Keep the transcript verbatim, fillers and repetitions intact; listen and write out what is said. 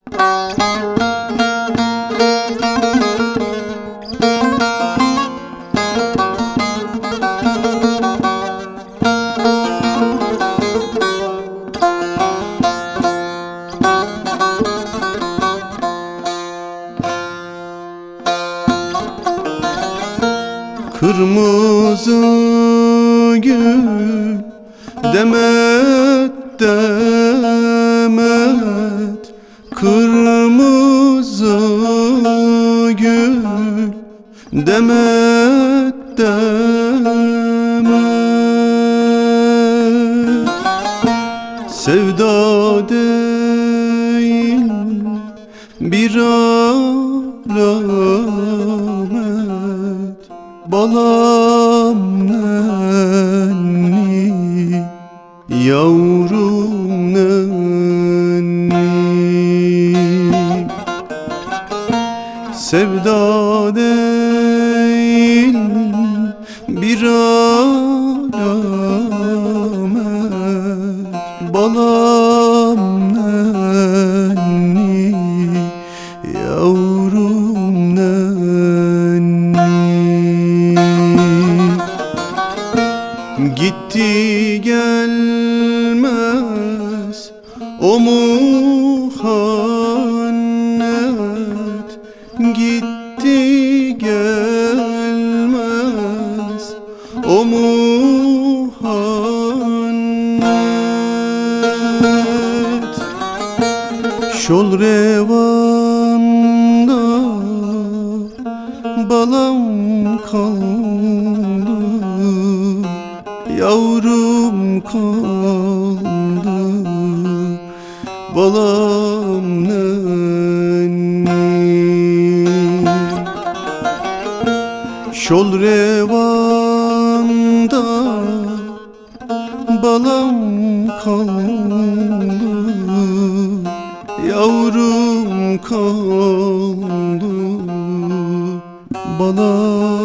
Kırmızı gül demet demet, kırmızı gül demet demet. Sevda değil bir alamet, balam nenni, yavrum nenni. Sevda değil bir alamet, balam nenni, yavrum nenni. Gitti gelmez o muhannet, gitti gelmez o muhannet. Şol revanda balam kaldı, yavrum kaldı, balam nenni. Şol revanda balam kaldı, yavrum kaldı, balam